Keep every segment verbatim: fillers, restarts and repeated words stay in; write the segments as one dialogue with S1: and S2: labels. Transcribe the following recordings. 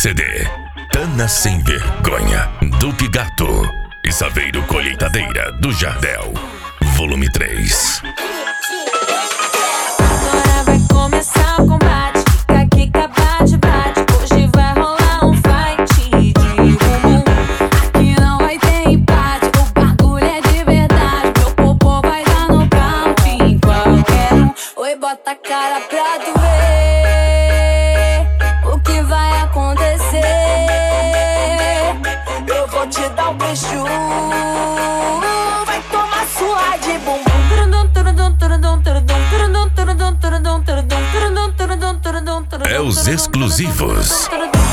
S1: C D Tana Sem Vergonha, do Pigato e Saveiro Colheitadeira, do Jardel, volume três.
S2: Agora vai começar o combate, quica, quica, bate, bate. Hoje vai rolar um fight de bumbum. Aqui não vai ter empate, o bagulho é de verdade. Meu popô vai dar nocaute em qualquer um. Oi, bota a cara pra tu ver o que vai acontecer. Eu vou te dar um beijo, vai tomar sua de bumbum.
S1: É os exclusivos.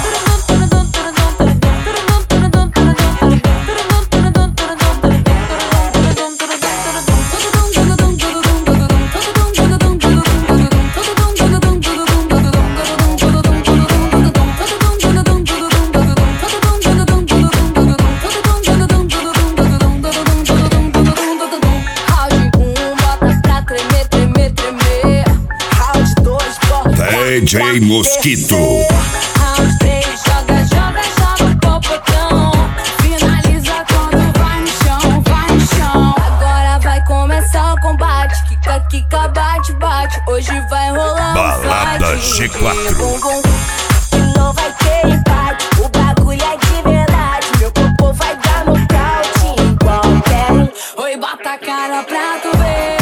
S1: D J Mosquito.
S2: Round três, joga, joga, joga o popotão. Finaliza quando vai no chão, vai no chão. Agora vai começar o combate, quica, quica, bate, bate. Hoje vai rolar
S1: Balada
S2: um fight
S1: G quatro.
S2: bumbum. Aqui não vai ter empate, o bagulho é de verdade. Meu popô vai dar nocaute em qualquer um. Oi, bota a cara pra tu ver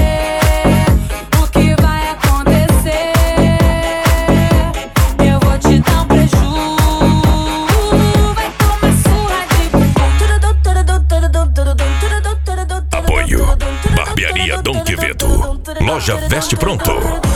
S2: o que vai acontecer. Eu vou te dar um preju, vai tomar surra de bumbum.
S1: Apoio Barbearia Dom Quevedo, Loja Veste Pronto.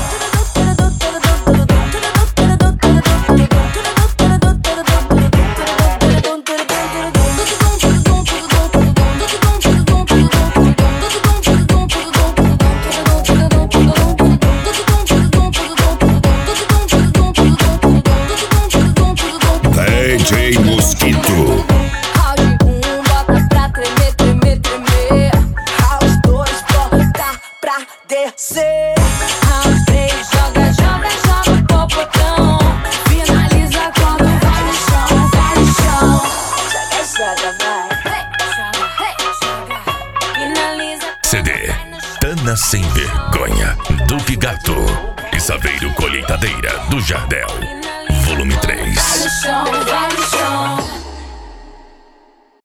S1: D J Mosquito.
S2: Round um, bota pra tremer, tremer, tremer. Round dois, bota pra descer. Round três, joga, joga, joga o popotão. Finaliza quando vai no chão, vai no chão. Joga, joga, vai. Joga, joga. Finaliza.
S1: C D Tana Sem Vergonha, do Pigato e Saveiro Colheitadeira, do Jardel, volume três.
S2: Vai no chão, vai no chão.